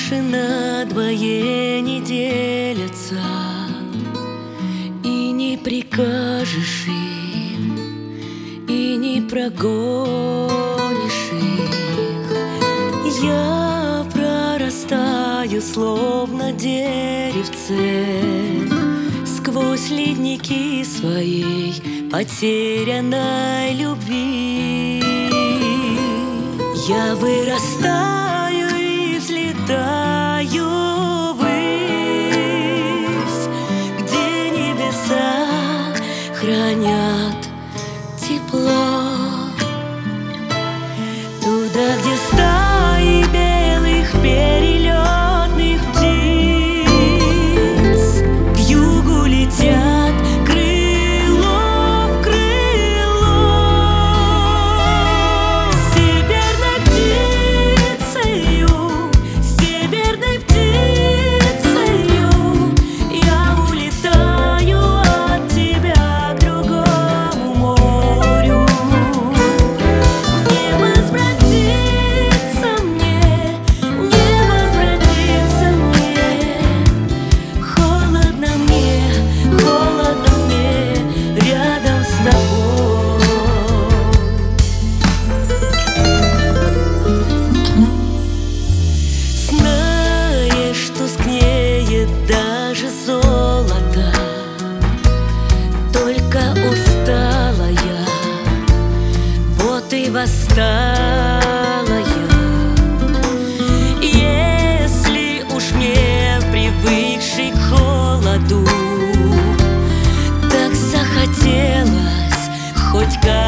Наши надвое не делятся, и не прикажешь им, и не прогонишь их. Я прорастаю, словно деревце, сквозь ледники своей потерянной любви. Я вырастаю и взлетаю ввысь, где небеса хранят тепло. Туда, где стаи белых перелетных птиц к югу летят крыло в крыло. Северной птицею я улетаю от тебя к другому морю. Не возвратиться мне, холодно мне рядом с тобой. Знаешь, тускнеет даже золото, только устала я, вот и восстала я. Если уж мне, привыкший к холоду, так захотелось хоть как